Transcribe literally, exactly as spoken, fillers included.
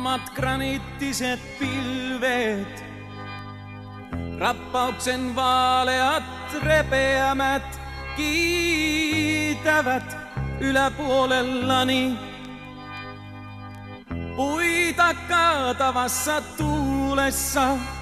Tummat graniittiset pilvet, rappauksen vaaleat repeämät kiitävät yläpuolellani. Puita kaatavassa tuulessa